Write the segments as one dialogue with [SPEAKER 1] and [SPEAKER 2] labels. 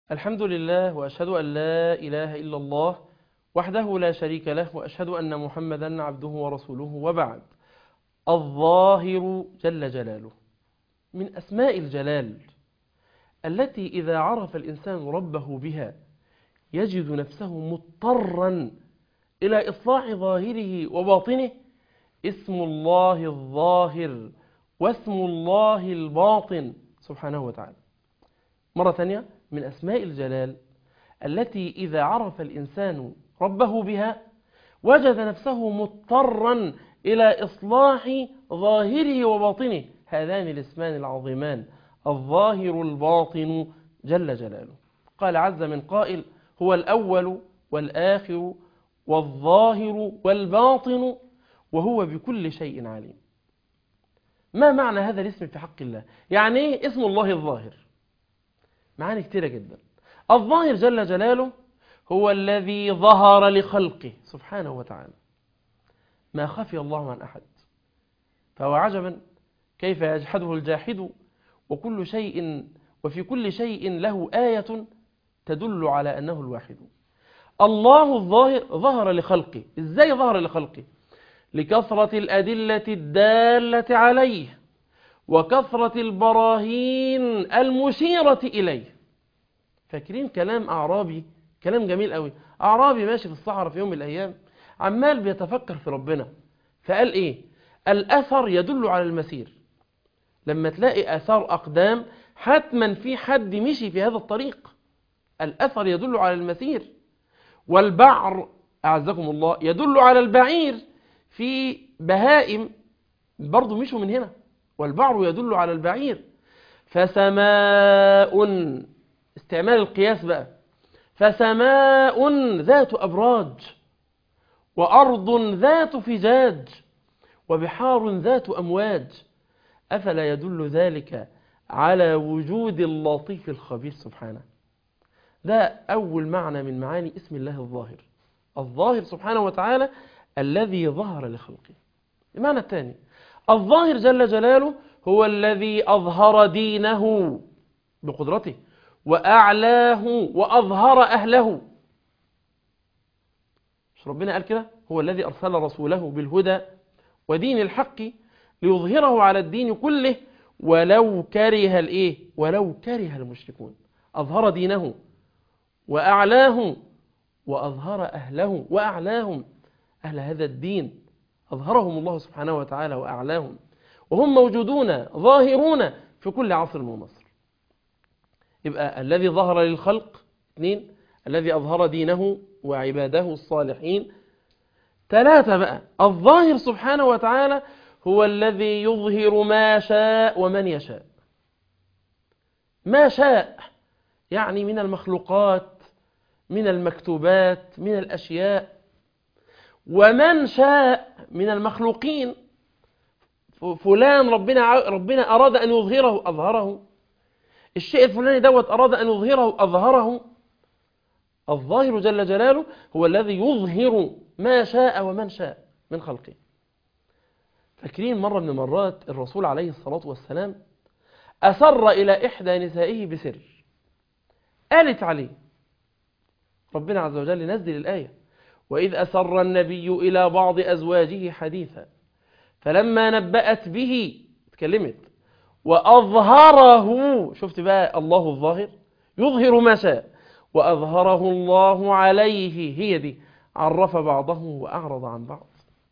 [SPEAKER 1] الحمد لله وأشهد أن لا إله إلا الله وحده لا شريك له، وأشهد أن محمدا عبده ورسوله، وبعد. الظاهر جل جلاله من أسماء الجلال التي إذا عرف الإنسان ربه بها يجد نفسه مضطرا إلى إصلاح ظاهره وباطنه. اسم الله الظاهر واسم الله الباطن سبحانه وتعالى. مرة ثانية، من أسماء الجلال التي إذا عرف الإنسان ربه بها وجد نفسه مضطرا إلى إصلاح ظاهره وباطنه. هذان الاسمان العظيمان الظاهر الباطن جل جلاله. قال عز من قائل: هو الأول والآخر والظاهر والباطن وهو بكل شيء عليم. ما معنى هذا الاسم في حق الله؟ يعني إيه اسم الله الظاهر؟ معاني كتيرة جدا. الظاهر جل جلاله هو الذي ظهر لخلقه سبحانه وتعالى، ما خفي الله عن أحد. فهو عجبا كيف يجحده الجاحد وكل شيء وفي كل شيء له آية تدل على أنه الواحد. الله الظاهر ظهر لخلقه. إزاي ظهر لخلقه؟ لكثرة الأدلة الدالة عليه وكثرة البراهين المشيرة إليه. فاكرين كلام أعرابي؟ كلام جميل قوي. أعرابي ماشي في الصحراء في يوم من الأيام عمال بيتفكر في ربنا، فقال إيه؟ الأثر يدل على المسير. لما تلاقي أثار أقدام حتما في حد مشي في هذا الطريق. الأثر يدل على المسير. والبعر أعزكم الله يدل على البعير، في بهائم برضو مشوا من هنا، والبعر يدل على البعير. فسماء، استعمال القياس بقى، فسماء ذات أبراج وأرض ذات فجاج وبحار ذات أمواج، أفلا يدل ذلك على وجود اللطيف الخبير سبحانه؟ ده أول معنى من معاني اسم الله الظاهر. الظاهر سبحانه وتعالى الذي ظهر لخلقه. المعنى الثاني: الظاهر جل جلاله هو الذي أظهر دينه بقدرته وأعلاه وأظهر أهله. مش ربنا قال كده؟ هو الذي أرسل رسوله بالهدى ودين الحق ليظهره على الدين كله ولو كره ولو كره المشركون. أظهر دينه وأعلاه وأظهر أهله وأعلاهم. أهل هذا الدين أظهرهم الله سبحانه وتعالى وأعلاهم، وهم موجودون ظاهرون في كل عصر ومصر. يبقى الذي ظهر للخلق. 2، الذي أظهر دينه وعباده الصالحين. 3 بقى، الظاهر سبحانه وتعالى هو الذي يظهر ما شاء ومن يشاء. ما شاء يعني من المخلوقات، من المكتوبات، من الأشياء. ومن شاء من المخلوقين. فلان ربنا أراد أن يظهره أظهره. الشيء الفلاني دوت أراد أن يظهره أظهره. الظاهر جل جلاله هو الذي يظهر ما شاء ومن شاء من خلقه. فاكرين مرة من المرات الرسول عليه الصلاة والسلام أسر إلى إحدى نسائه بسر، قالت عليه. ربنا عز وجل نزل الآية: وإذ أسر النبي إلى بعض أزواجه حديثا فلما نبأت به اتكلمت وأظهره. شفت بقى الله الظاهر يظهر ما شاء وأظهره الله عليه. هي دي عرف بعضه وأعرض عن بعض.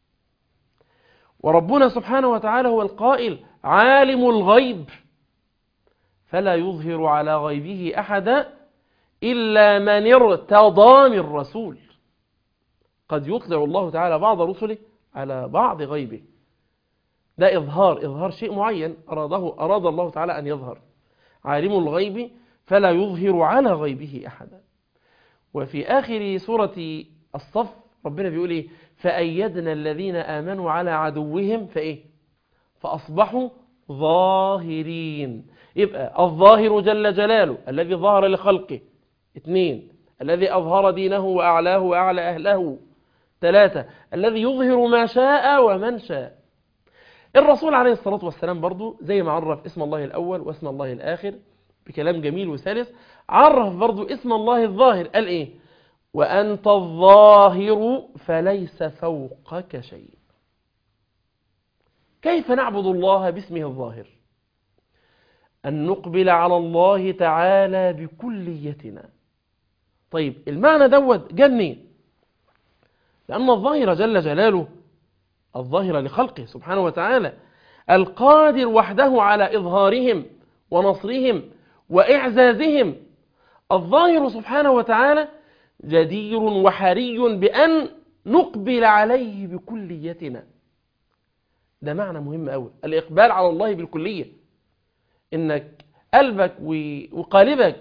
[SPEAKER 1] وربنا سبحانه وتعالى هو القائل: عالم الغيب فلا يظهر على غيبه أحدا إلا من ارتضى من رسول. قد يطلع الله تعالى بعض رسله على بعض غيبه. ده إظهار شيء معين أراد الله تعالى أن يظهر. عالم الغيب فلا يظهر على غيبه أحدا. وفي آخر سورة الصف ربنا بيقول إيه؟ فأيدنا الذين آمنوا على عدوهم فأصبحوا ظاهرين. يبقى الظاهر جل جلاله الذي ظهر لخلقه. 2، الذي أظهر دينه وأعلاه وأعلى أهله. 3، الذي يظهر ما شاء ومن شاء. الرسول عليه الصلاة والسلام برضو زي ما عرف اسم الله الأول واسم الله الآخر بكلام جميل وسلس، عرف برضو اسم الله الظاهر، قال إيه؟ وأنت الظاهر فليس فوقك شيء. كيف نعبد الله باسمه الظاهر؟ أن نقبل على الله تعالى بكليتنا. طيب المعنى دوت جه منين؟ لأن الظاهر جل جلاله الظاهر لخلقه سبحانه وتعالى القادر وحده على إظهارهم ونصرهم وإعزازهم. الظاهر سبحانه وتعالى جدير وحري بأن نقبل عليه بكليتنا. ده معنى مهم أوي، الإقبال على الله بالكلية، إنك قلبك وقالبك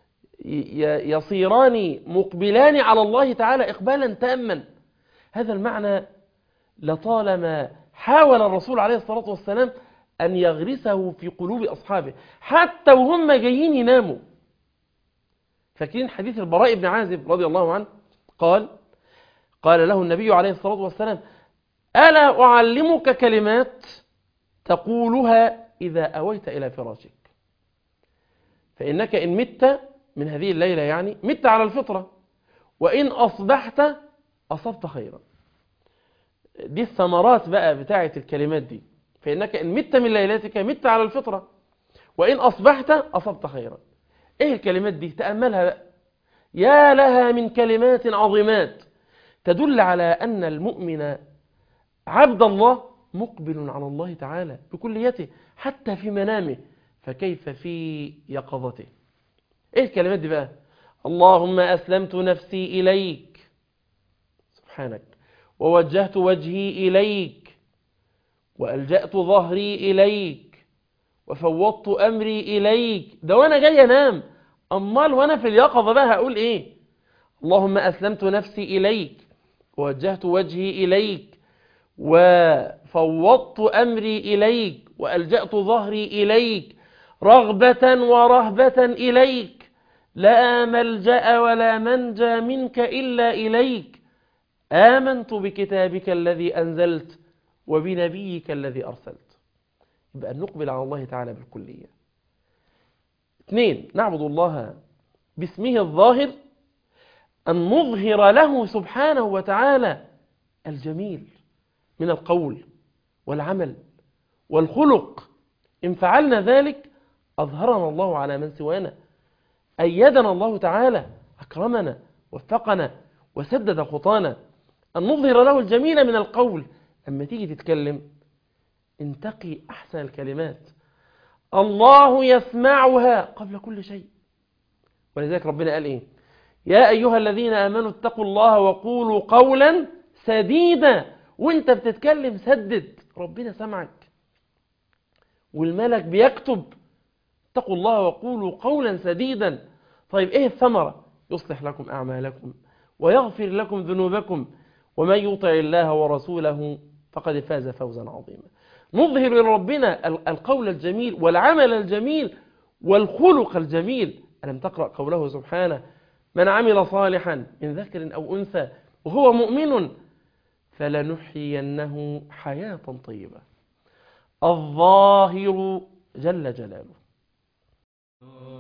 [SPEAKER 1] يصيران مقبلان على الله تعالى إقبالا تاما. هذا المعنى لطالما حاول الرسول عليه الصلاة والسلام أن يغرسه في قلوب أصحابه حتى وهم جايين يناموا. فاكرين حديث البراء بن عازب رضي الله عنه؟ قال له النبي عليه الصلاة والسلام: ألا أعلمك كلمات تقولها إذا أويت إلى فراشك، فإنك إن مت من هذه الليلة، يعني مت على الفطرة، وإن أصبحت أصبت خيرا. دي الثمرات بقى بتاعة الكلمات دي، فإنك إن مت من ليلتك مت على الفطرة، وإن أصبحت أصبت خيرا. إيه الكلمات دي؟ تأملها بقى، يا لها من كلمات عظيمات تدل على أن المؤمن عبد الله مقبل على الله تعالى بكليته حتى في منامه، فكيف في يقظته؟ إيه الكلمات دي بقى؟ اللهم أسلمت نفسي إليك سبحانك، ووجهت وجهي إليك، وألجأت ظهري إليك، وفوضت أمري إليك. ده وأنا جاي أنام، أمال وأنا في اليقظة بقى هقول إيه؟ اللهم أسلمت نفسي إليك، ووجهت وجهي إليك، وفوضت أمري إليك، وألجأت ظهري إليك، رغبة ورهبة إليك، لا ملجأ ولا منجى منك إلا إليك، آمنت بكتابك الذي أنزلت وبنبيك الذي أرسلت. يبقى نقبل على الله تعالى بالكلية. 2، نعبد الله باسمه الظاهر، أن نظهر له سبحانه وتعالى الجميل من القول والعمل والخلق. إن فعلنا ذلك أظهرنا الله على من سوانا، أيدنا الله تعالى، أكرمنا، وفقنا، وسدد خطانا. أن نظهر له الجميل من القول، لما تيجي تتكلم انتقي أحسن الكلمات، الله يسمعها قبل كل شيء. ولذلك ربنا قال إيه؟ يا أيها الذين آمنوا اتقوا الله وقولوا قولا سديدا. وانت بتتكلم سدد، ربنا سمعك والملك بيكتب. اتقوا الله وقولوا قولا سديدا. طيب ايه الثمرة؟ يصلح لكم أعمالكم ويغفر لكم ذنوبكم، ومن يطع الله ورسوله فقد فاز فوزا عظيما. نظهر لربنا القول الجميل والعمل الجميل والخلق الجميل. ألم تقرأ قوله سبحانه: من عمل صالحا من ذكر أو أنثى وهو مؤمن فلنحيينه حياة طيبة. الظاهر جل جلاله.